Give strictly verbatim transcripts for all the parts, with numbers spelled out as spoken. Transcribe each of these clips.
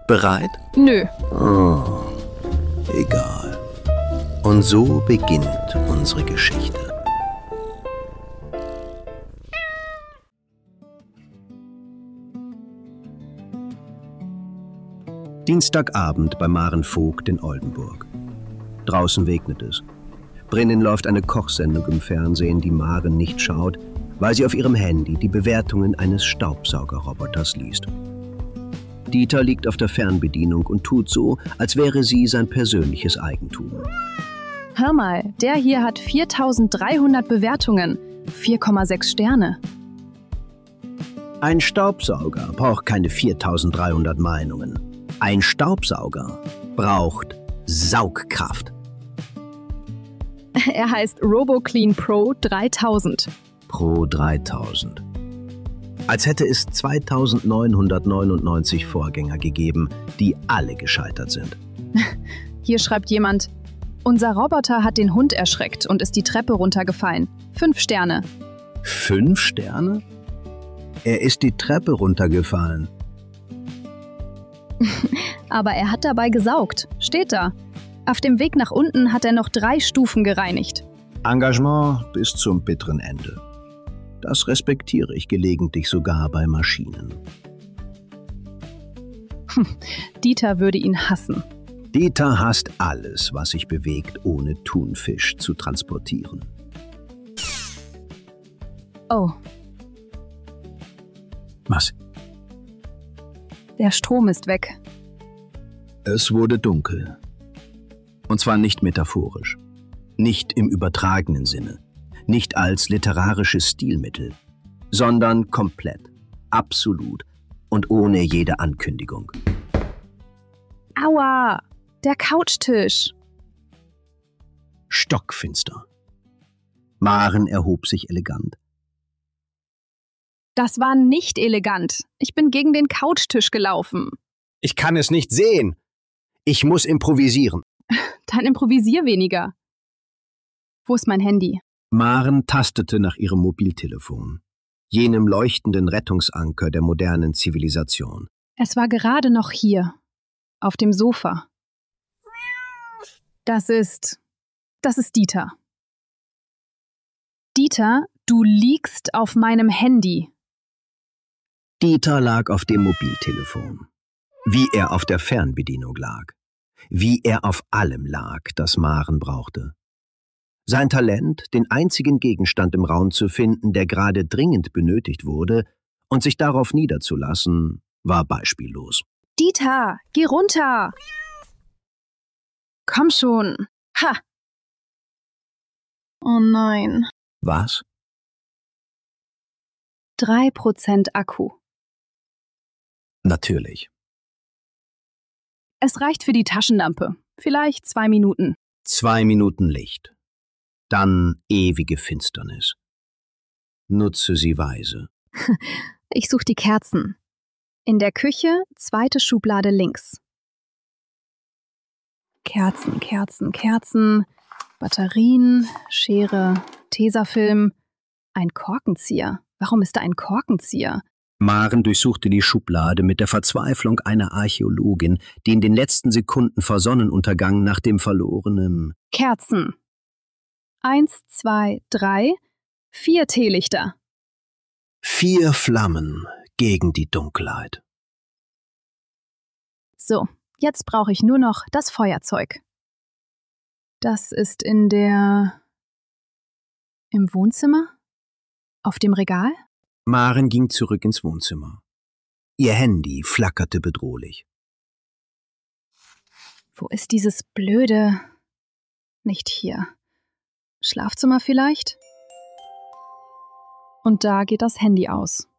Bereit? Nö. Oh, egal. Und so beginnt unsere Geschichte. Dienstagabend bei Maren Vogt in Oldenburg. Draußen regnet es. Drinnen läuft eine Kochsendung im Fernsehen, die Maren nicht schaut, weil sie auf ihrem Handy die Bewertungen eines Staubsaugerroboters liest. Dieter liegt auf der Fernbedienung und tut so, als wäre sie sein persönliches Eigentum. Hör mal, der hier hat viertausenddreihundert Bewertungen, vier Komma sechs Sterne. Ein Staubsauger braucht keine viertausenddreihundert Meinungen. Ein Staubsauger braucht Saugkraft. Er heißt RoboClean Pro dreitausend. Pro dreitausend. Als hätte es zweitausendneunhundertneunundneunzig Vorgänger gegeben, die alle gescheitert sind. Hier schreibt jemand, unser Roboter hat den Hund erschreckt und ist die Treppe runtergefallen. Fünf Sterne. Fünf Sterne? Er ist die Treppe runtergefallen. Aber er hat dabei gesaugt. Steht da. Auf dem Weg nach unten hat er noch drei Stufen gereinigt. Engagement bis zum bitteren Ende. Das respektiere ich gelegentlich sogar bei Maschinen. Dieter würde ihn hassen. Dieter hasst alles, was sich bewegt, ohne Thunfisch zu transportieren. Oh. Was? Der Strom ist weg. Es wurde dunkel. Und zwar nicht metaphorisch. Nicht im übertragenen Sinne. Nicht als literarisches Stilmittel, sondern komplett, absolut und ohne jede Ankündigung. Aua, der Couchtisch. Stockfinster. Maren erhob sich elegant. Das war nicht elegant. Ich bin gegen den Couchtisch gelaufen. Ich kann es nicht sehen. Ich muss improvisieren. Dann improvisier weniger. Wo ist mein Handy? Maren tastete nach ihrem Mobiltelefon, jenem leuchtenden Rettungsanker der modernen Zivilisation. Es war gerade noch hier, auf dem Sofa. Das ist, das ist Dieter. Dieter, du liegst auf meinem Handy. Dieter lag auf dem Mobiltelefon, wie er auf der Fernbedienung lag, wie er auf allem lag, das Maren brauchte. Sein Talent, den einzigen Gegenstand im Raum zu finden, der gerade dringend benötigt wurde, und sich darauf niederzulassen, war beispiellos. Dieter, geh runter! Komm schon! Ha! Oh nein. Was? Drei Prozent Akku. Natürlich. Es reicht für die Taschenlampe. Vielleicht zwei Minuten. Zwei Minuten Licht. Dann ewige Finsternis. Nutze sie weise. Ich suche die Kerzen. In der Küche, zweite Schublade links. Kerzen, Kerzen, Kerzen, Batterien, Schere, Tesafilm, ein Korkenzieher. Warum ist da ein Korkenzieher? Maren durchsuchte die Schublade mit der Verzweiflung einer Archäologin, die in den letzten Sekunden vor Sonnenuntergang nach dem verlorenen... Kerzen. Eins, zwei, drei, vier Teelichter. Vier Flammen gegen die Dunkelheit. So, jetzt brauche ich nur noch das Feuerzeug. Das ist in der... im Wohnzimmer? Auf dem Regal? Maren ging zurück ins Wohnzimmer. Ihr Handy flackerte bedrohlich. Wo ist dieses blöde... Nicht hier. Schlafzimmer vielleicht? Und da geht das Handy aus.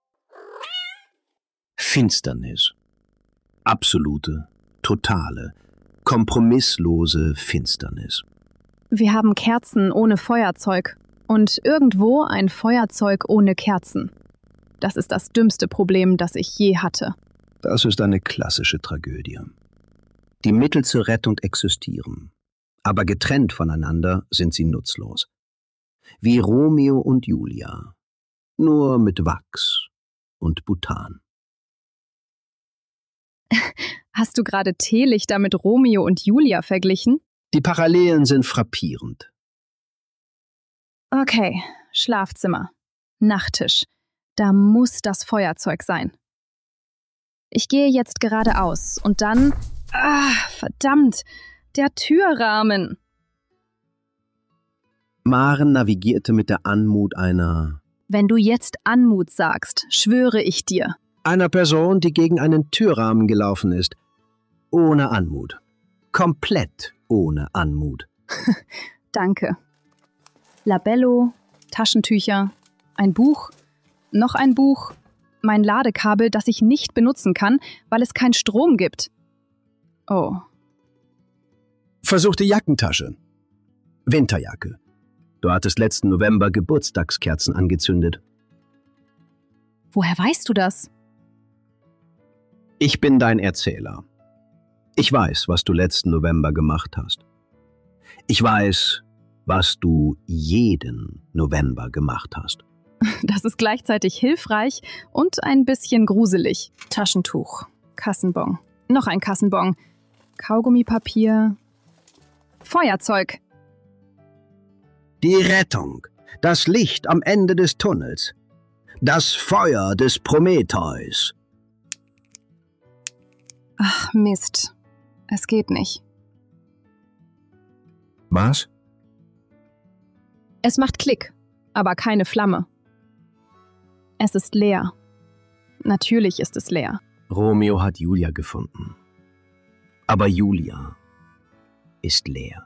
Finsternis. Absolute, totale, kompromisslose Finsternis. Wir haben Kerzen ohne Feuerzeug und irgendwo ein Feuerzeug ohne Kerzen. Das ist das dümmste Problem, das ich je hatte. Das ist eine klassische Tragödie. Die Mittel zur Rettung existieren, aber getrennt voneinander sind sie nutzlos. Wie Romeo und Julia, nur mit Wachs und Butan. Hast du gerade Teelichter mit Romeo und Julia verglichen? Die Parallelen sind frappierend. Okay, Schlafzimmer, Nachttisch. Da muss das Feuerzeug sein. Ich gehe jetzt geradeaus und dann... Ah, verdammt, der Türrahmen. Maren navigierte mit der Anmut einer... Wenn du jetzt Anmut sagst, schwöre ich dir. einer Person, die gegen einen Türrahmen gelaufen ist. Ohne Anmut. Komplett ohne Anmut. Danke. Labello, Taschentücher, ein Buch, noch ein Buch, mein Ladekabel, das ich nicht benutzen kann, weil es keinen Strom gibt. Oh. Versuchte Jackentasche. Winterjacke. Du hattest letzten November Geburtstagskerzen angezündet. Woher weißt du das? Ich bin dein Erzähler. Ich weiß, was du letzten November gemacht hast. Ich weiß, was du jeden November gemacht hast. Das ist gleichzeitig hilfreich und ein bisschen gruselig. Taschentuch, Kassenbon, noch ein Kassenbon, Kaugummipapier, Feuerzeug. Die Rettung, das Licht am Ende des Tunnels, das Feuer des Prometheus. Ach Mist, es geht nicht. Was? Es macht Klick, aber keine Flamme. Es ist leer. Natürlich ist es leer. Romeo hat Julia gefunden. Aber Julia ist leer.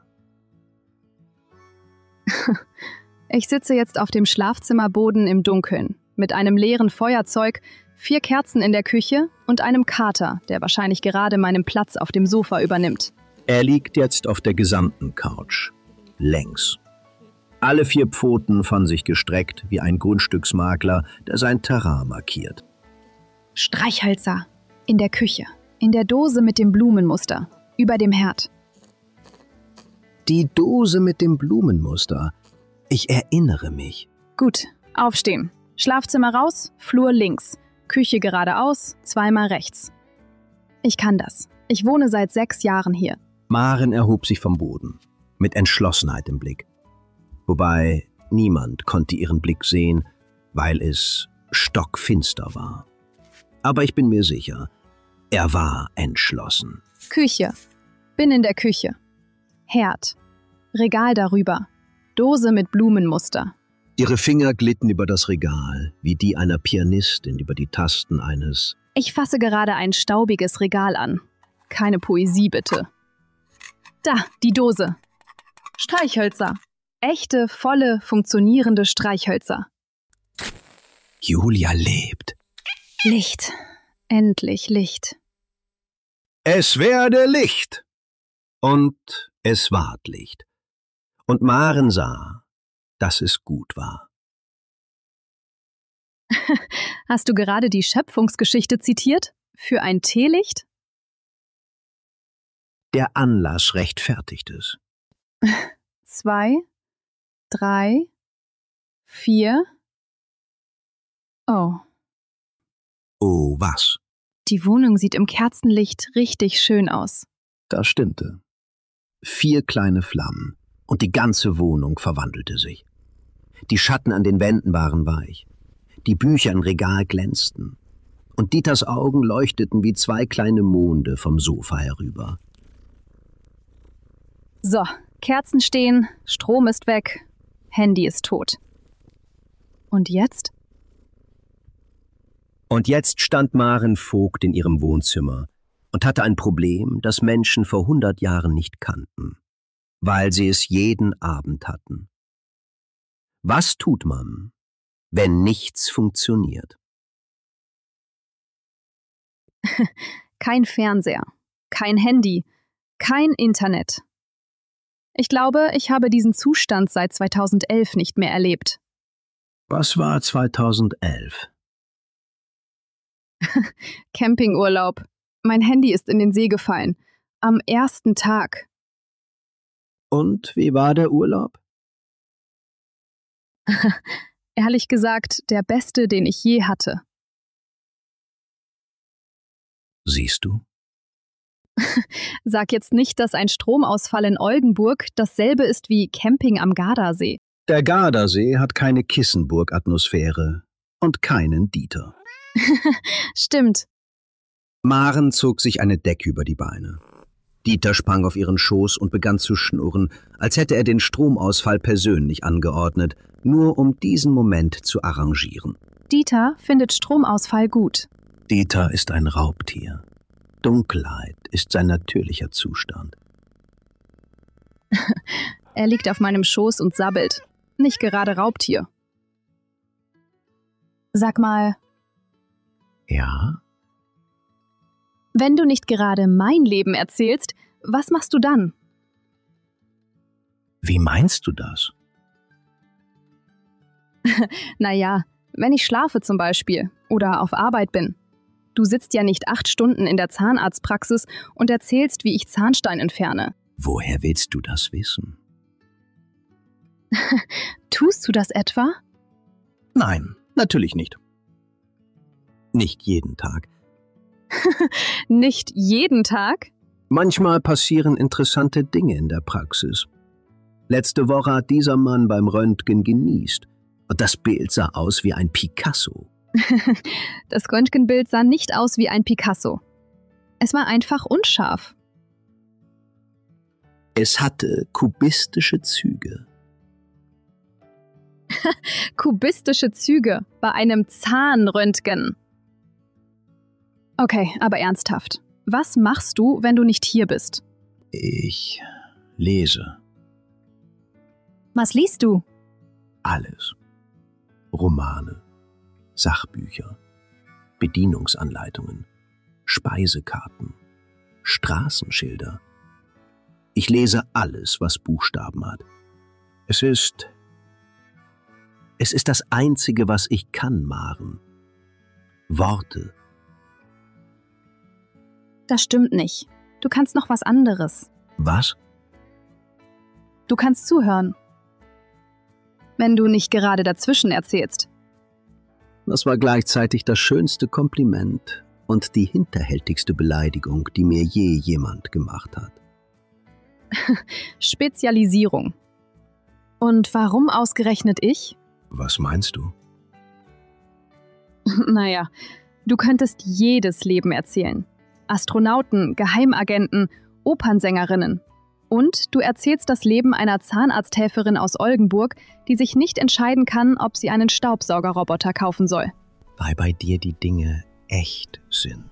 Ich sitze jetzt auf dem Schlafzimmerboden im Dunkeln, mit einem leeren Feuerzeug, vier Kerzen in der Küche und einem Kater, der wahrscheinlich gerade meinen Platz auf dem Sofa übernimmt. Er liegt jetzt auf der gesamten Couch. Längs. Alle vier Pfoten von sich gestreckt wie ein Grundstücksmakler, der sein Terrain markiert. Streichhölzer. In der Küche. In der Dose mit dem Blumenmuster. Über dem Herd. Die Dose mit dem Blumenmuster. Ich erinnere mich. Gut, aufstehen. Schlafzimmer raus, Flur links. Küche geradeaus, zweimal rechts. Ich kann das. Ich wohne seit sechs Jahren hier. Maren erhob sich vom Boden, mit Entschlossenheit im Blick. Wobei niemand konnte ihren Blick sehen, weil es stockfinster war. Aber ich bin mir sicher, er war entschlossen. Küche. Bin in der Küche. Herd. Regal darüber. Dose mit Blumenmuster. Ihre Finger glitten über das Regal, wie die einer Pianistin über die Tasten eines... Ich fasse gerade ein staubiges Regal an. Keine Poesie, bitte. Da, die Dose. Streichhölzer. Echte, volle, funktionierende Streichhölzer. Julia lebt. Licht. Endlich Licht. Es werde Licht. Und es ward Licht. Und Maren sah, dass es gut war. Hast du gerade die Schöpfungsgeschichte zitiert? Für ein Teelicht? Der Anlass rechtfertigt es. Zwei, drei, vier. Oh. Oh, was? Die Wohnung sieht im Kerzenlicht richtig schön aus. Das stimmte. Vier kleine Flammen und die ganze Wohnung verwandelte sich. Die Schatten an den Wänden waren weich. Die Bücher im Regal glänzten. Und Dieters Augen leuchteten wie zwei kleine Monde vom Sofa herüber. So, Kerzen stehen, Strom ist weg, Handy ist tot. Und jetzt? Und jetzt stand Maren Vogt in ihrem Wohnzimmer und hatte ein Problem, das Menschen vor hundert Jahren nicht kannten, weil sie es jeden Abend hatten. Was tut man, wenn nichts funktioniert? Kein Fernseher, kein Handy, kein Internet. Ich glaube, ich habe diesen Zustand seit zweitausendelf nicht mehr erlebt. Was war zweitausendelf? Campingurlaub. Mein Handy ist in den See gefallen. Am ersten Tag. Und wie war der Urlaub? Ehrlich gesagt, der beste, den ich je hatte. Siehst du? Sag jetzt nicht, dass ein Stromausfall in Oldenburg dasselbe ist wie Camping am Gardasee. Der Gardasee hat keine Kissenburg-Atmosphäre und keinen Dieter. Stimmt. Maren zog sich eine Decke über die Beine. Dieter sprang auf ihren Schoß und begann zu schnurren, als hätte er den Stromausfall persönlich angeordnet, nur um diesen Moment zu arrangieren. Dieter findet Stromausfall gut. Dieter ist ein Raubtier. Dunkelheit ist sein natürlicher Zustand. Er liegt auf meinem Schoß und sabbelt. Nicht gerade Raubtier. Sag mal, Ja? wenn du nicht gerade mein Leben erzählst, was machst du dann? Wie meinst du das? Naja, wenn ich schlafe zum Beispiel oder auf Arbeit bin. Du sitzt ja nicht acht Stunden in der Zahnarztpraxis und erzählst, wie ich Zahnstein entferne. Woher willst du das wissen? Tust du das etwa? Nein, natürlich nicht. Nicht jeden Tag. Nicht jeden Tag? Manchmal passieren interessante Dinge in der Praxis. Letzte Woche hat dieser Mann beim Röntgen genießt und das Bild sah aus wie ein Picasso. Das Röntgenbild sah nicht aus wie ein Picasso. Es war einfach unscharf. Es hatte kubistische Züge. Kubistische Züge bei einem Zahnröntgen. Okay, aber ernsthaft. Was machst du, wenn du nicht hier bist? Ich lese Was liest du? alles. Romane, Sachbücher, Bedienungsanleitungen, Speisekarten, Straßenschilder. Ich lese alles, was Buchstaben hat. Es ist... Es ist das Einzige, was ich kann, Maren. Worte. Das stimmt nicht. Du kannst noch was anderes. Was? Du kannst zuhören. Wenn du nicht gerade dazwischen erzählst. Das war gleichzeitig das schönste Kompliment und die hinterhältigste Beleidigung, die mir je jemand gemacht hat. Spezialisierung. Und warum ausgerechnet ich? Was meinst du? Naja, du könntest jedes Leben erzählen. Astronauten, Geheimagenten, Opernsängerinnen. Und du erzählst das Leben einer Zahnarzthelferin aus Oldenburg, die sich nicht entscheiden kann, ob sie einen Staubsaugerroboter kaufen soll. Weil bei dir die Dinge echt sind.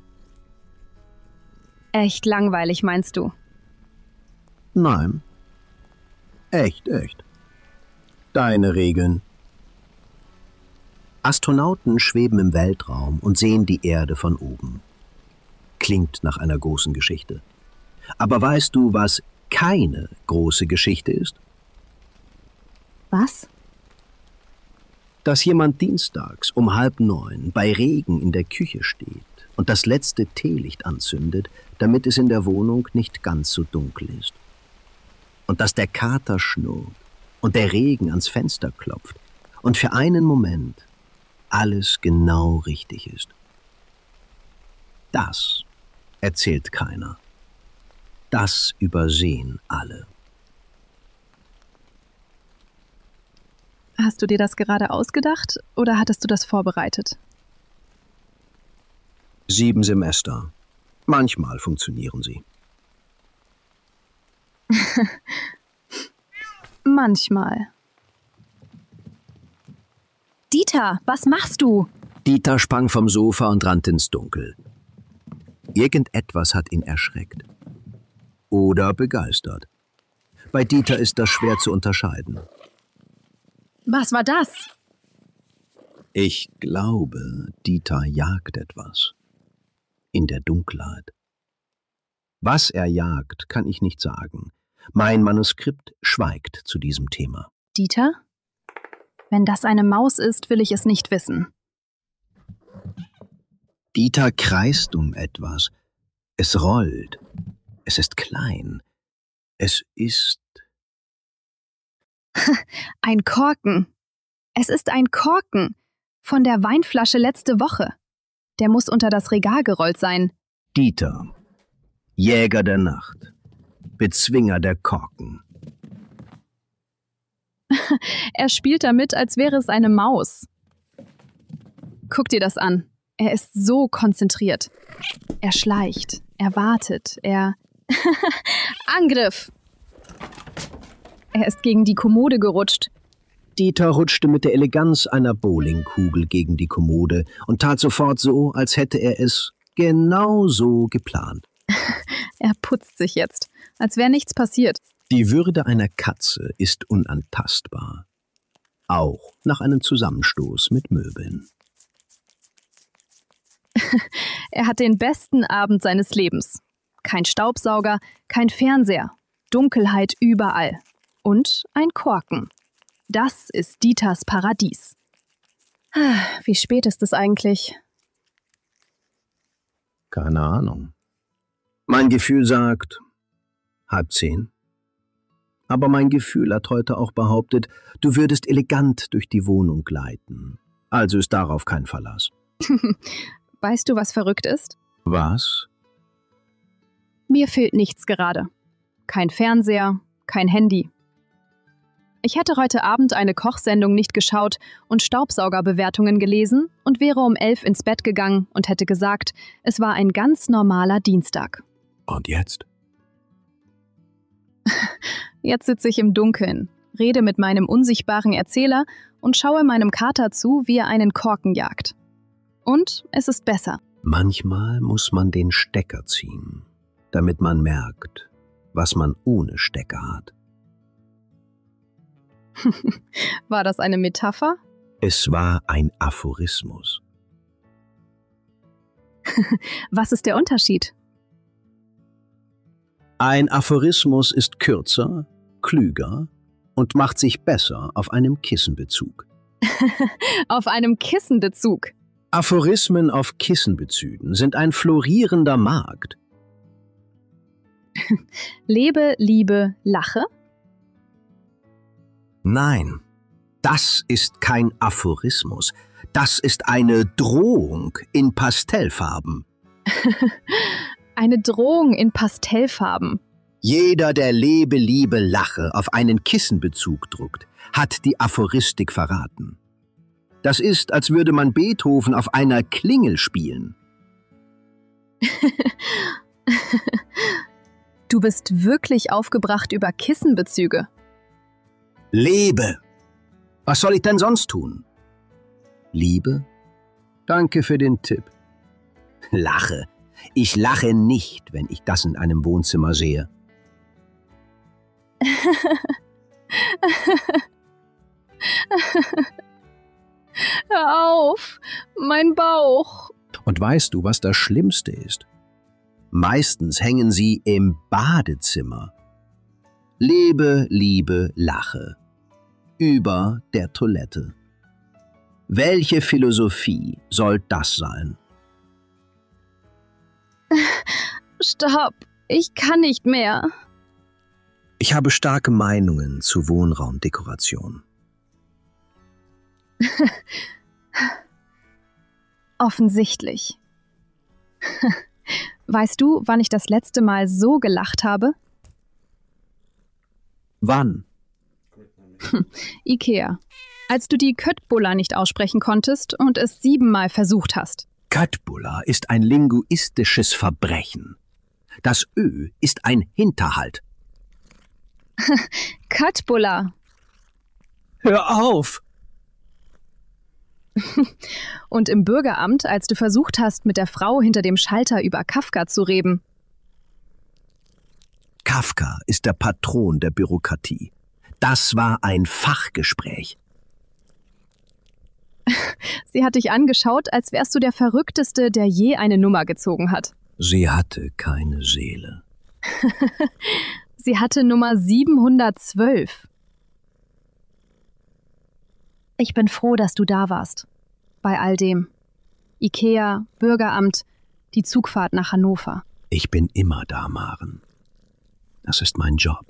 Echt langweilig, meinst du? Nein. Echt, echt. Deine Regeln. Astronauten schweben im Weltraum und sehen die Erde von oben. Klingt nach einer großen Geschichte. Aber weißt du, was keine große Geschichte ist? Was? Dass jemand dienstags um halb neun bei Regen in der Küche steht und das letzte Teelicht anzündet, damit es in der Wohnung nicht ganz so dunkel ist. Und dass der Kater schnurrt und der Regen ans Fenster klopft und für einen Moment alles genau richtig ist. Das erzählt keiner. Das übersehen alle. Hast du dir das gerade ausgedacht oder hattest du das vorbereitet? Sieben Semester. Manchmal funktionieren sie. Manchmal. Dieter, was machst du? Dieter sprang vom Sofa und rannte ins Dunkel. Irgendetwas hat ihn erschreckt. Oder begeistert. Bei Dieter ist das schwer zu unterscheiden. Was war das? Ich glaube, Dieter jagt etwas. In der Dunkelheit. Was er jagt, kann ich nicht sagen. Mein Manuskript schweigt zu diesem Thema. Dieter? Wenn das eine Maus ist, will ich es nicht wissen. Dieter kreist um etwas. Es rollt. Es ist klein. Es ist... Ein Korken. Es ist ein Korken. Von der Weinflasche letzte Woche. Der muss unter das Regal gerollt sein. Dieter. Jäger der Nacht. Bezwinger der Korken. Er spielt damit, als wäre es eine Maus. Guck dir das an. Er ist so konzentriert. Er schleicht, er wartet, er... Angriff! Er ist gegen die Kommode gerutscht. Dieter rutschte mit der Eleganz einer Bowlingkugel gegen die Kommode und tat sofort so, als hätte er es genau so geplant. Er putzt sich jetzt, als wäre nichts passiert. Die Würde einer Katze ist unantastbar. Auch nach einem Zusammenstoß mit Möbeln. Er hat den besten Abend seines Lebens. Kein Staubsauger, kein Fernseher, Dunkelheit überall. Und ein Korken. Das ist Dieters Paradies. Wie spät ist es eigentlich? Keine Ahnung. Mein Gefühl sagt halb zehn. Aber mein Gefühl hat heute auch behauptet, du würdest elegant durch die Wohnung gleiten. Also ist darauf kein Verlass. Weißt du, was verrückt ist? Was? Mir fehlt nichts gerade. Kein Fernseher, kein Handy. Ich hätte heute Abend eine Kochsendung nicht geschaut und Staubsaugerbewertungen gelesen und wäre um elf ins Bett gegangen und hätte gesagt, es war ein ganz normaler Dienstag. Und jetzt? Jetzt sitze ich im Dunkeln, rede mit meinem unsichtbaren Erzähler und schaue meinem Kater zu, wie er einen Korken jagt. Und es ist besser. Manchmal muss man den Stecker ziehen, damit man merkt, was man ohne Stecker hat. War das eine Metapher? Es war ein Aphorismus. Was ist der Unterschied? Ein Aphorismus ist kürzer, klüger und macht sich besser auf einem Kissenbezug. Auf einem Kissenbezug? Aphorismen auf Kissenbezügen sind ein florierender Markt. Lebe, liebe, lache? Nein, das ist kein Aphorismus. Das ist eine Drohung in Pastellfarben. Eine Drohung in Pastellfarben. Jeder, der Lebe, Liebe, Lache auf einen Kissenbezug druckt, hat die Aphoristik verraten. Das ist, als würde man Beethoven auf einer Klingel spielen. Du bist wirklich aufgebracht über Kissenbezüge. Lebe! Was soll ich denn sonst tun? Liebe? Danke für den Tipp. Lache. Ich lache nicht, wenn ich das in einem Wohnzimmer sehe. Hör auf, mein Bauch. Und weißt du, was das Schlimmste ist? Meistens hängen sie im Badezimmer. Lebe, liebe, lache. Über der Toilette. Welche Philosophie soll das sein? Stopp, ich kann nicht mehr. Ich habe starke Meinungen zu Wohnraumdekoration. Offensichtlich. Weißt du, wann ich das letzte Mal so gelacht habe? Wann? Ikea. Als du die Köttbullar nicht aussprechen konntest und es siebenmal versucht hast. Köttbullar ist ein linguistisches Verbrechen. Das Ö ist ein Hinterhalt. Köttbullar. Hör auf! Und im Bürgeramt, als du versucht hast, mit der Frau hinter dem Schalter über Kafka zu reden. Kafka ist der Patron der Bürokratie. Das war ein Fachgespräch. Sie hat dich angeschaut, als wärst du der Verrückteste, der je eine Nummer gezogen hat. Sie hatte keine Seele. Sie hatte Nummer siebenhundertzwölf. Ich bin froh, dass du da warst. Bei all dem. Ikea, Bürgeramt, die Zugfahrt nach Hannover. Ich bin immer da, Maren. Das ist mein Job.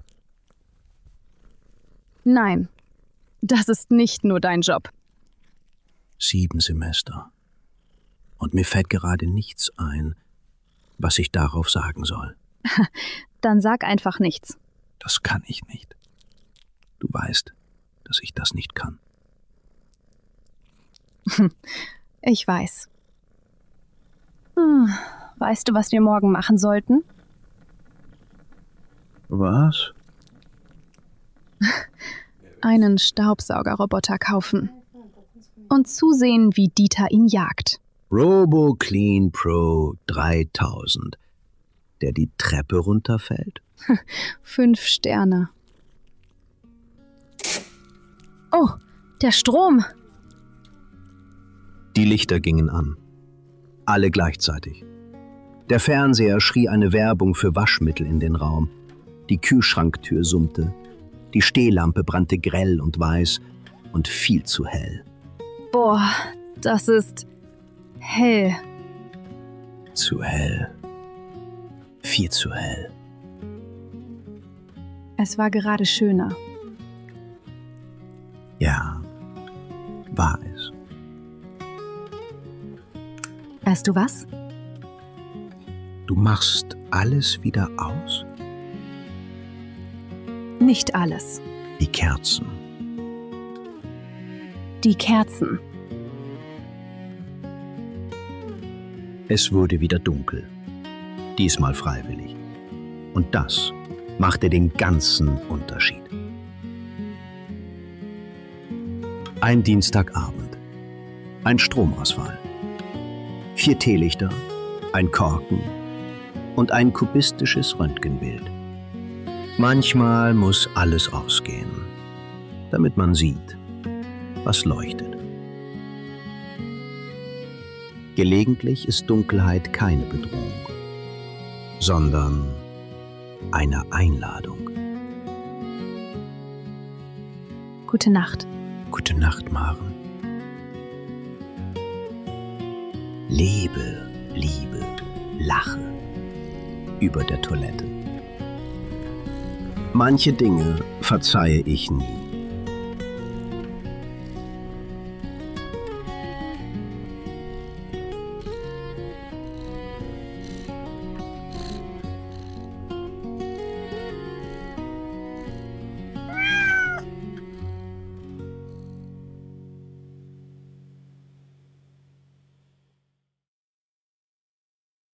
Nein, das ist nicht nur dein Job. Sieben Semester. Und mir fällt gerade nichts ein, was ich darauf sagen soll. Dann sag einfach nichts. Das kann ich nicht. Du weißt, dass ich das nicht kann. Ich weiß. Hm, weißt du, was wir morgen machen sollten? Was? Einen Staubsaugerroboter kaufen. Und zusehen, wie Dieter ihn jagt. Robo Clean Pro dreitausend, der die Treppe runterfällt? Fünf Sterne. Oh, der Strom! Die Lichter gingen an. Alle gleichzeitig. Der Fernseher schrie eine Werbung für Waschmittel in den Raum. Die Kühlschranktür summte. Die Stehlampe brannte grell und weiß und viel zu hell. Boah, das ist hell. Zu hell. Viel zu hell. Es war gerade schöner. Ja, war es. Weißt du was? Du machst alles wieder aus? Nicht alles. Die Kerzen. Die Kerzen. Es wurde wieder dunkel. Diesmal freiwillig. Und das machte den ganzen Unterschied. Ein Dienstagabend. Ein Stromausfall. Vier Teelichter, ein Korken und ein kubistisches Röntgenbild. Manchmal muss alles ausgehen, damit man sieht, was leuchtet. Gelegentlich ist Dunkelheit keine Bedrohung, sondern eine Einladung. Gute Nacht. Gute Nacht, Maren. Lebe, liebe, lache über der Toilette. Manche Dinge verzeihe ich nie.